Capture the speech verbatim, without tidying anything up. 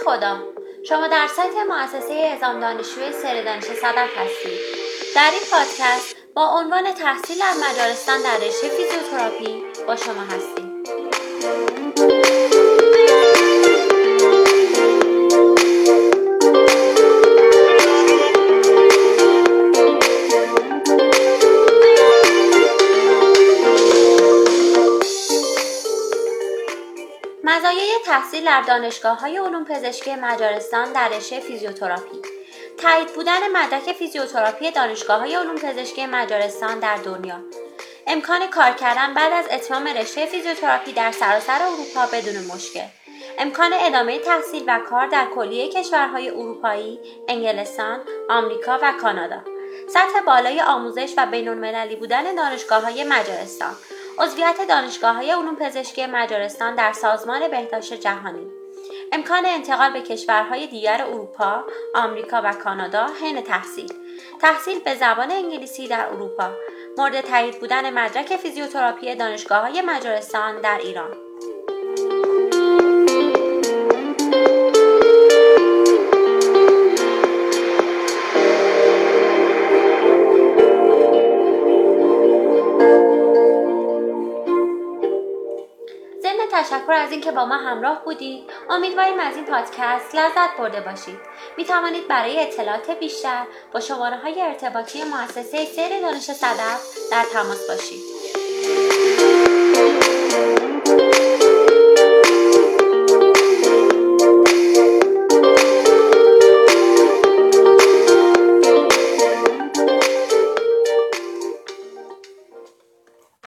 خدا، شما در سایت مؤسسه اعزام دانشجوی سر دانش صدف هستید. در این پادکست با عنوان تحصیل در مجارستان در رشته فیزیوتراپی با شما هستیم. مزایای تحصیل در دانشگاه‌های علوم پزشکی مجارستان در رشته فیزیوتراپی: تایید بودن مدرک فیزیوتراپی دانشگاه‌های علوم پزشکی مجارستان در دنیا، امکان کار کردن بعد از اتمام رشته فیزیوتراپی در سراسر اروپا بدون مشکل، امکان ادامه تحصیل و کار در کلیه کشورهای اروپایی، انگلستان، آمریکا و کانادا، سطح بالای آموزش و بین‌المللی بودن دانشگاه‌های مجارستان، عضویت دانشگاه‌های علوم پزشکی مجارستان در سازمان بهداشت جهانی، امکان انتقال به کشورهای دیگر اروپا، آمریکا و کانادا حین تحصیل، تحصیل به زبان انگلیسی در اروپا، مورد تایید بودن مدرک فیزیوتراپی دانشگاه‌های مجارستان در ایران. تشکر از اینکه با ما همراه بودید. امیدواریم از این پادکست لذت برده باشید. می توانید برای اطلاعات بیشتر با شماره‌های ارتباطی مؤسسه سر دانش صدف در تماس باشید.